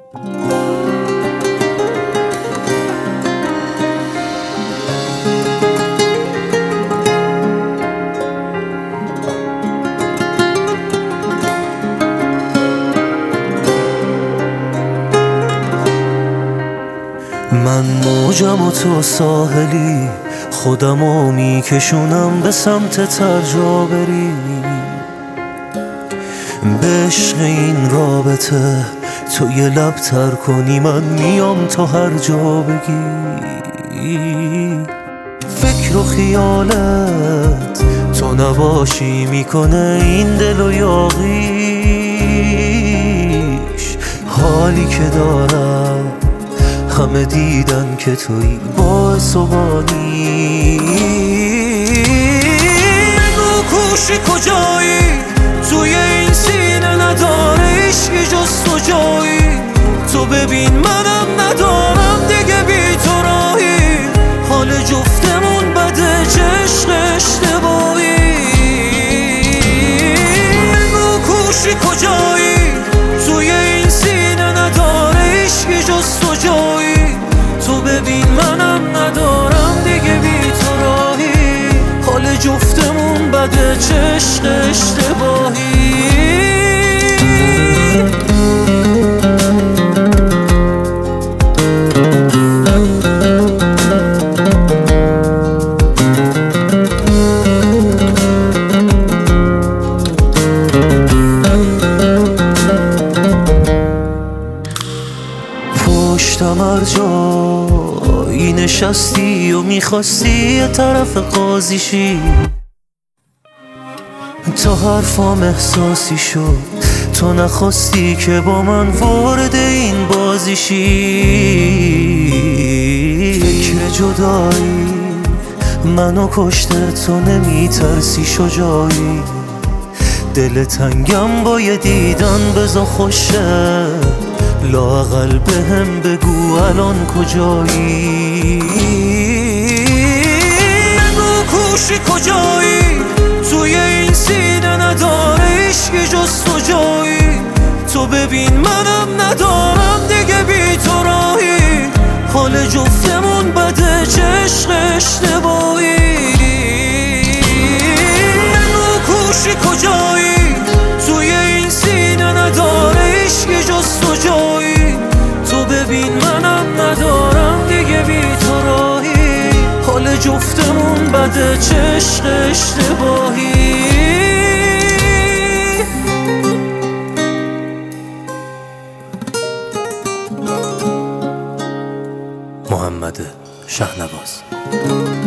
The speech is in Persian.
من موجم و تو ساحلی، خودمو میکشونم به سمت ترجا بری. به عشق این رابطه تو یه لب تر کنی، من میام تو هر جا بگی. فکر و خیالت تو نباشی میکنه این دل و یاغیش. حالی که دارم همه دیدن که توی باعث و بانی. بگو کوشی کجایی، توی این سینه نداره عشقی جز تو جایی. تو ببین منم ندارم دیگه بی تو راهی. حال جفتمون بده چه عشق اشتباهی. بگو کوشی کجایی، توی این سینه نداره عشقی جز تو جایی. تو ببین منم ندارم دیگه بی تو راهی. حال جفتمون بده چه عشق اشتباهی. پشتم هر جایی نشستی و میخواستی یه طرف قاضیشی. تا حرفام احساسی شد، تو نخواستی که با من وارد این بازیشی. فکر جدایی منو کشته، تو نمیترسی شجاعی. دل تنگم با یه دیدن بزا خوشه، لااقل بهم بگو الان کجایی. بگو کوشی کجایی، توی این سینه نداره عشقی جز تو جایی. تو ببین منم ندارم دیگه بی تو راهی. حال جفتمون بده چه عشق اشتباهی. بگو کوشی کجایی، توی این سینه نداره عشقی جز تو جایی. تو ببین منم ندارم دیگه بی تو راهی. حال جفتمون بده چه عشق اشتباهی. محمد شهنواز.